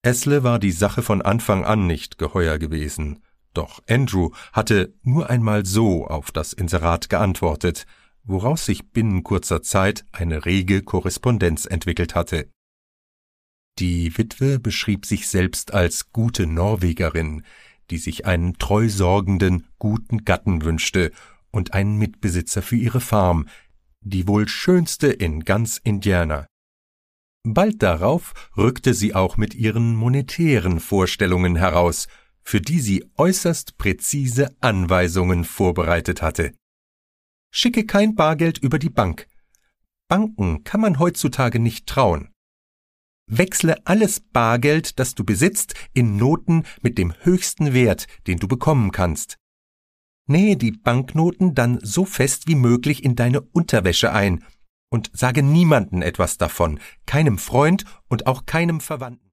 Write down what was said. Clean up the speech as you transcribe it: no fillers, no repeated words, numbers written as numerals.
Esle war die Sache von Anfang an nicht geheuer gewesen, doch Andrew hatte nur einmal so auf das Inserat geantwortet, woraus sich binnen kurzer Zeit eine rege Korrespondenz entwickelt hatte. Die Witwe beschrieb sich selbst als gute Norwegerin, die sich einen treu sorgenden, guten Gatten wünschte und einen Mitbesitzer für ihre Farm, die wohl schönste in ganz Indiana. Bald darauf rückte sie auch mit ihren monetären Vorstellungen heraus, für die sie äußerst präzise Anweisungen vorbereitet hatte. Schicke kein Bargeld über die Bank. Banken kann man heutzutage nicht trauen. Wechsle alles Bargeld, das du besitzt, in Noten mit dem höchsten Wert, den du bekommen kannst. Nähe die Banknoten dann so fest wie möglich in deine Unterwäsche ein und sage niemandem etwas davon, keinem Freund und auch keinem Verwandten.